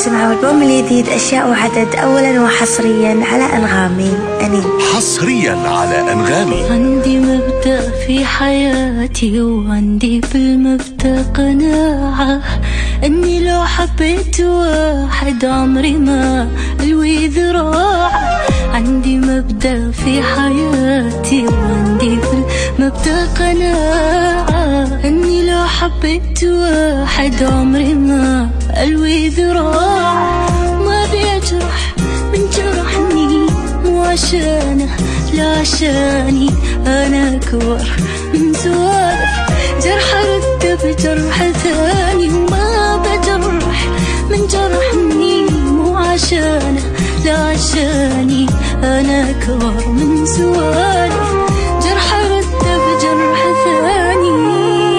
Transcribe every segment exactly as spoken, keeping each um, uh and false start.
تسمعوا البوم الجديد أشياء وعدد، أولا وحصريا على أنغامي. أنين حصريا على أنغامي. عندي مبدأ في حياتي وعندي في المبدأ قناعة أني لو حبيت واحد عمري ما ألوي ذراعه. عندي مبدأ في حياتي وعندي في المبدأ قناعة أني لو حبيت واحد عمري ما ألوي ذراعه. ما بيجرح من جرحني مو عشانه لا عشاني أنا أكبر من سوالف جرح رد بجرح ثاني. وما بجرح من جرحني مو عشانه لا عشاني أنا أكبر من سوالف جرح رد بجرح ثاني.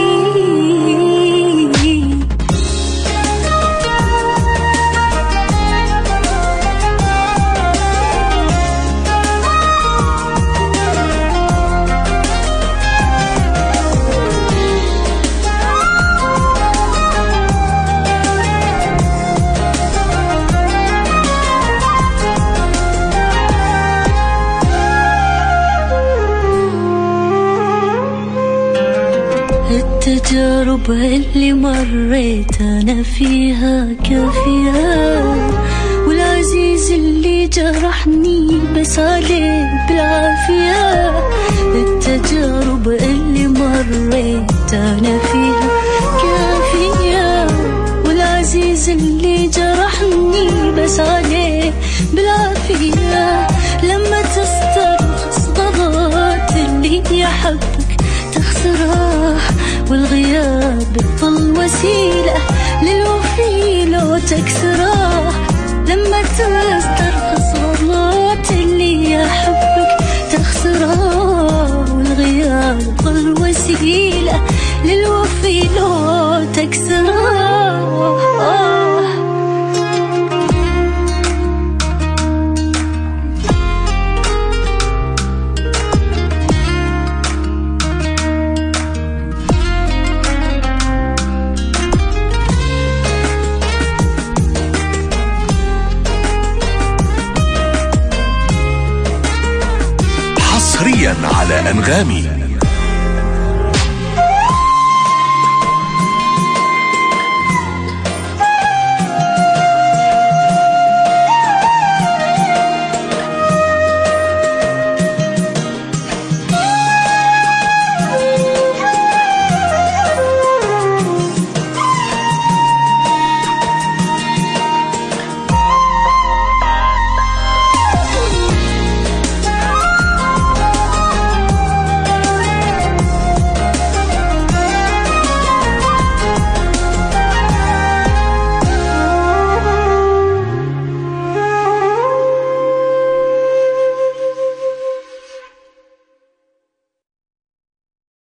التجارب اللي مريت أنا فيها كافية، والعزيز اللي جرحني بس عليه بالعافية. التجارب اللي مريت أنا فيها كافية، والعزيز اللي جرحني بس عليه بالعافية. لما تسترخص غلط اللي يحبك تخسره، والغياب يظل وسيلة للوفي لو تكسره. لما تسترخص غلط اللي يحبك تخسره، والغياب يظل وسيلة للوفي لو تكسره. حصريا على أنغامي.